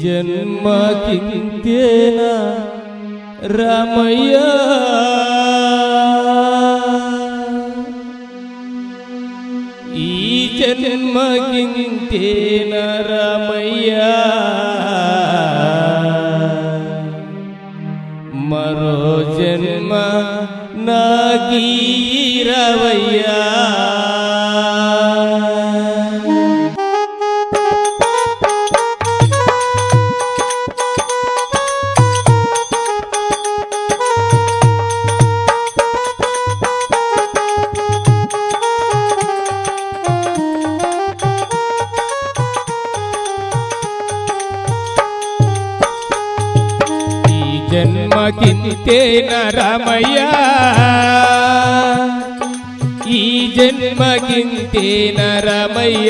జన్మకింతేనా రామయ్య ఈ జన్మకింతేనా రామయ్య మరో జన్మ నాకీరవయ్యా జన్మకింతేనా రామయ్య ఈ జన్మకింతేనా రామయ్య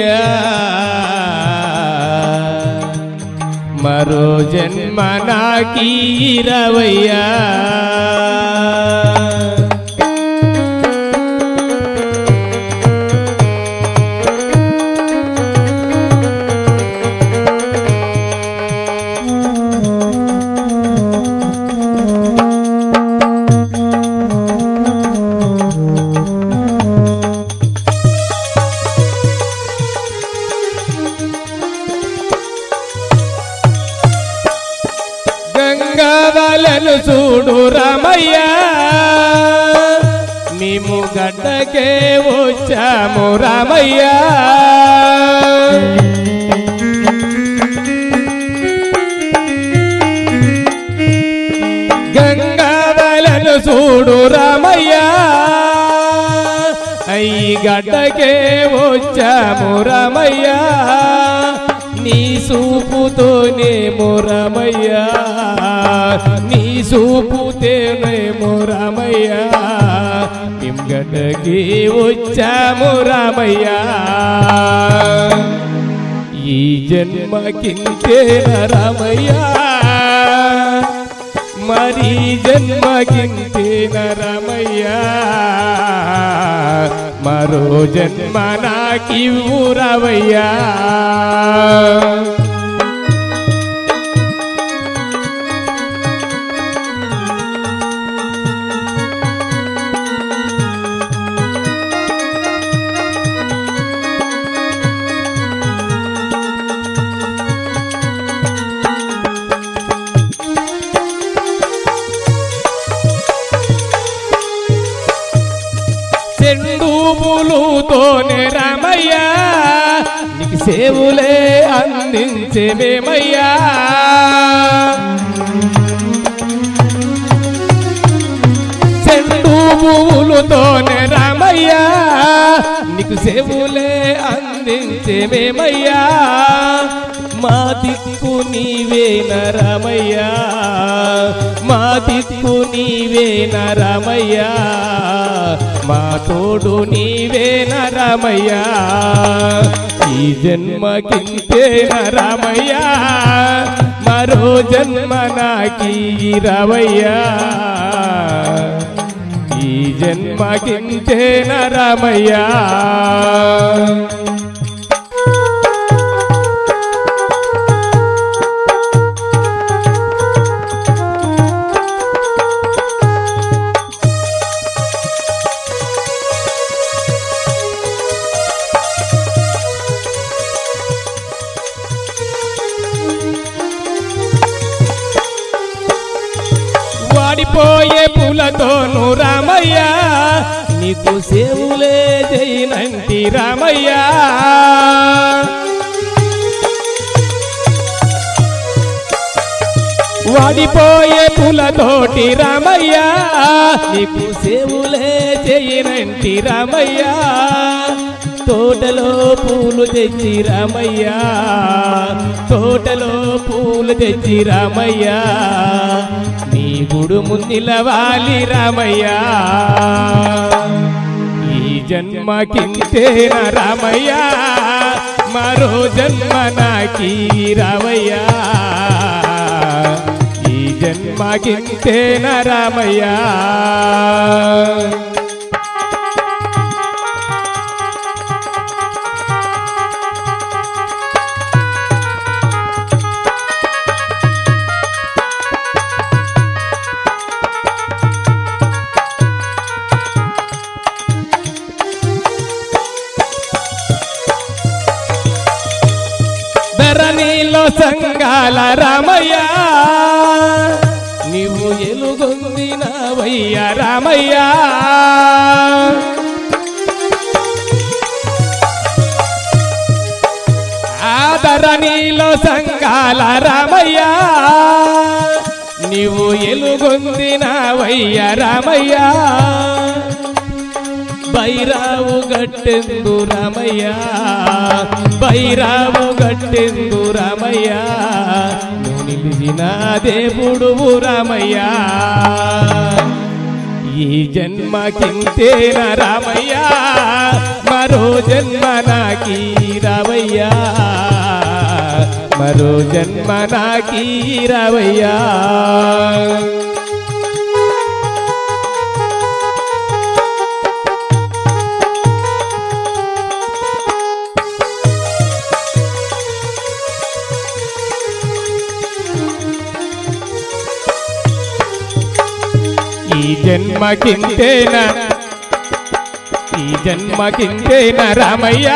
మరో జన్మ నాకీరవయ్యా గంగావలను చూడు రామయ్య మేము గడ్డకే వచ్చాము రామయ్య గంగావలను చూడు రామయ్య అయ్యి గడ్డకే వచ్చాము రామయ్య నీ చూపుతోనే రామయ్యా నీ చూపుతేనే రామయ్యా గడ్డకి వచ్చాము రామయ్యా ఈ జన్మకింతేనా రామయ్యా మరి జన్మకింతేనా రామయ్యా మరో జన్మ నాకివ్వురవయ్యా చెండు పూలుతోనే రామయ్యా నీకు సేవులే అందించేమయ్యా చెండు పూలుతోనే రామయ్యా నీకు సేవులే అందించేమయ్యా మా దిక్కు నీవేనా రామయ్యా మా దిక్కు నీవేనా రామయ్యా మా తోడు నీవేనా రామయ్యా ఈ జన్మకింతేనా రామయ్యా మరో జన్మ నాకీరవయ్యా ఈ జన్మకింతేనా రామయ్యా వాడిపోయే పూలతోను రామయ్య నీకు సేవులే చేయనంటి రామయ్య వాడిపోయే పూలతోటి రామయ్య నీకు సేవులే చేయనంటి రామయ్య తోటలో పూలు తెచ్చి రామయ్య తోటలో పూలు తెచ్చి రామయ్య నీ గుడు ముందిలవాలి రామయ్య ఈ జన్మకింతేనా రామయ్య మరో జన్మ నాకీరవయ్య ఈ జన్మకింతేనా రామయ్య సంఘాల రామయ్య నీవు ఎలుగొందినవయ్య రామయ్య ఆదరణీలో సంఘాల రామయ్య నీవు ఎలుగొందినవయ్య రామయ్య బైరావు గట్టెందు రామయ్య బైరావు గట్టెందు రామయ్య నువ్వు నిలిచిన దేవుడు రామయ్య ఈ జన్మకింతేన రామయ్య మరో జన్మ నాకీ రావయ్య మరో జన్మ నాకీ రావయ్య ఈ జన్మకింతేన రామయ్య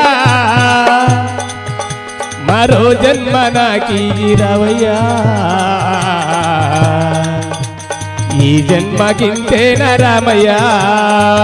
మరో జన్మ నాకీ రావయ్య ఈ జన్మకింతేన రామయ్య